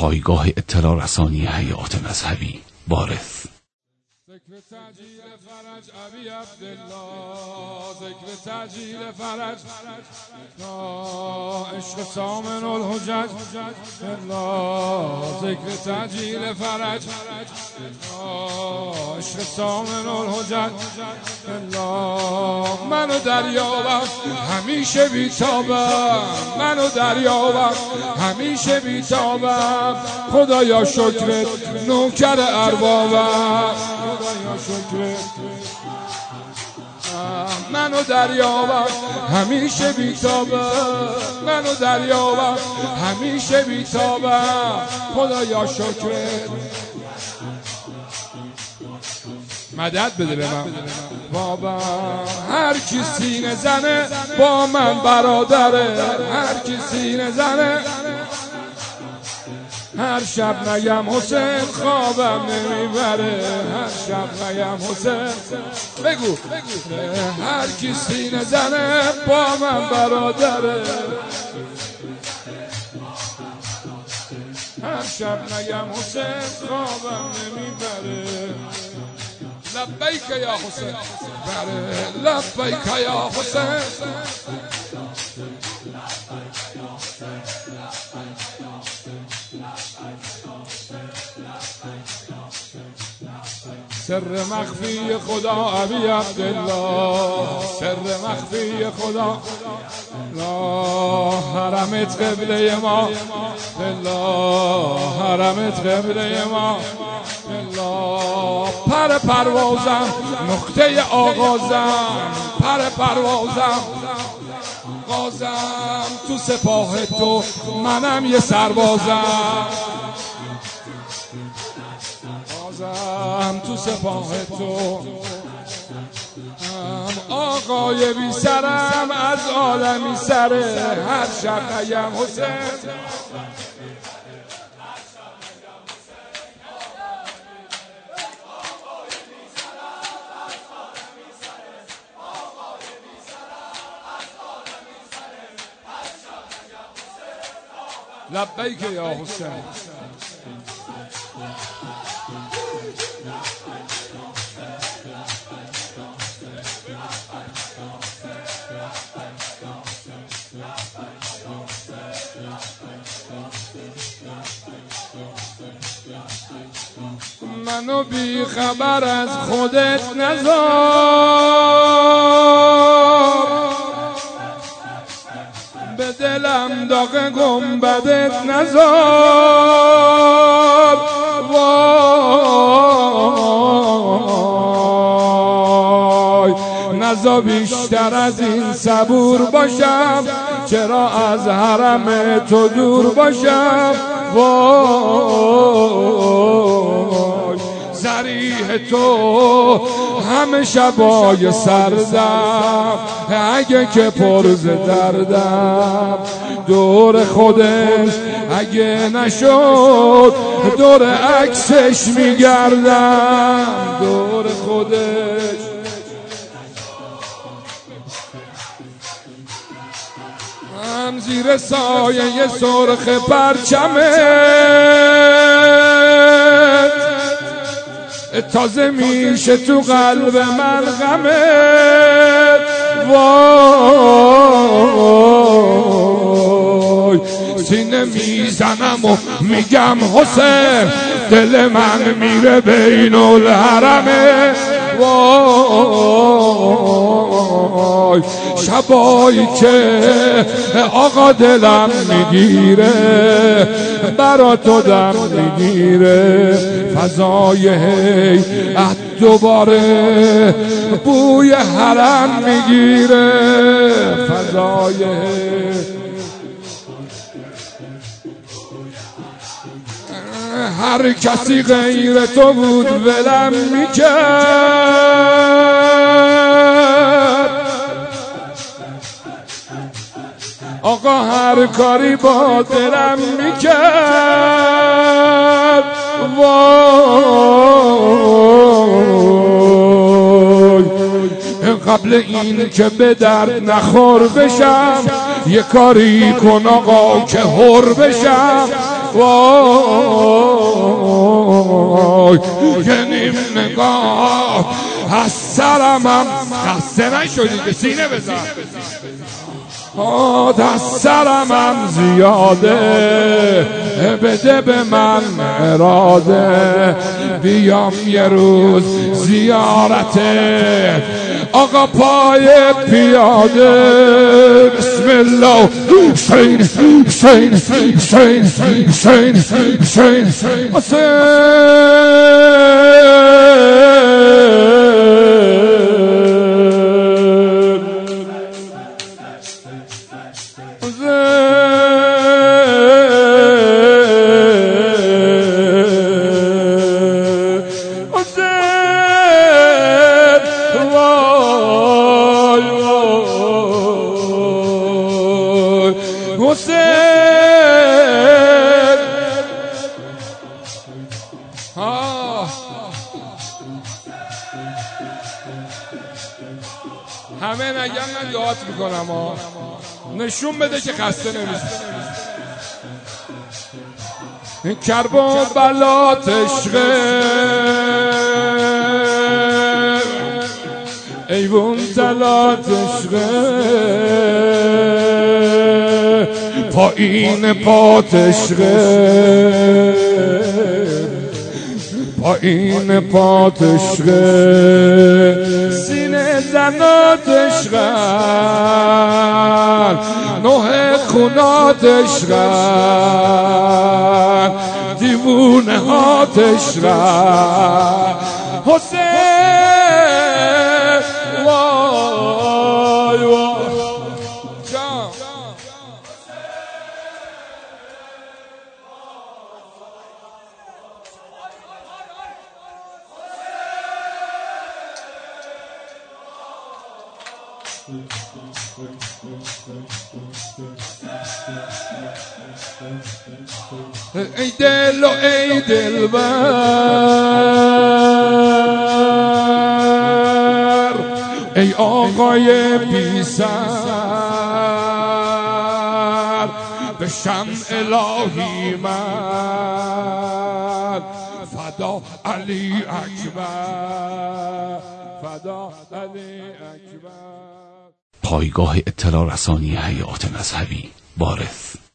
پایگاه اطلاع رسانی هیئات مذهبی وارث. ذکر تعجیل فرج ابی عبدالله، ذکر تعجیل فرج عشق سامن الحجج الله، ذکر تعجیل فرج عشق سامن الحجج الله. منو دریابم همیشه بیتابم، منو دریابم همیشه بیتابم، خدایا شکرت نوکر اربابم، خدایا شکرت منو دریابم همیشه بیتابم، منو دریابم همیشه بیتابم، خدایا شکرت مدد بده به من بابا. هر کی سینه زنه با من برادره، هر کی سینه زنه هر شب نگم حسین خوابم نمیبره، هر شب نگم حسین بگو هر کی سینه زنه با من برادره، هر شب نگم حسین خوابم نمیبره. لبیک یا حسین بره، لبیک یا حسین، سر مخفی خدا ابی عبدالله، سر مخفی خدا حرمت قبله ما الله، حرمت قبله ما الله. پر پروازم نقطه آغازم، پر پروازم غازم، تو سپاه تو منم یه سربازم، تو سپاه تو آقای بی سرم از عالمی سره، هر شب نگم حسین لبیک یا حسین. منو بی خبر از خودت نذار، به دلم داغ گنبدت نذار، وای نذار بیشتر از این صبور باشم، چرا از حرم تو دور باشم، وای ذریح تو همه شبای سردم، اگه که پرز دردم دور خودش اگه نشد دور عکسش میگردم، دور خودش هم زیر سایه سرخ پرچمت تازه میشه تو قلب من غمت، وای سینه میزنم و میگم حسین، دل من میره بین الحرمه، وای شبایی که آقا دلم میگیره برا تو دم میگیره، فضای هیئت دوباره بوی حرم میگیره، فضای هر کسی غیر تو بود ولم میکرد، آقا هر کاری با دلم میکرد، وای قبل این که به درد نخور بشم یه کاری کن آقا که هر بشم، وای یه نیم نگاه از سرمم خسته نشدی که سینه بزن از سرمم زیاده بده به من اراده بیام یه روز زیارته آقا پای پیاده بسم الله حسین حسین حسین حسین حسین همه نگم من دعات میکنم نشون بده که خسته نمیشه این کرب و بلات عشقه ایوون تلات عشقه پایین پات عشقه پایین پات عشقه سینه زنات عشقن نوه خونات عشقن دیوونه هات عشقن حسین وای وای جان ای دل و ای دلبر ای آقای بی سر به شمع الهی من فدا علی اکبر فدا علی اکبر. پایگاه اطلاع رسانی حیات مذهبی وارث.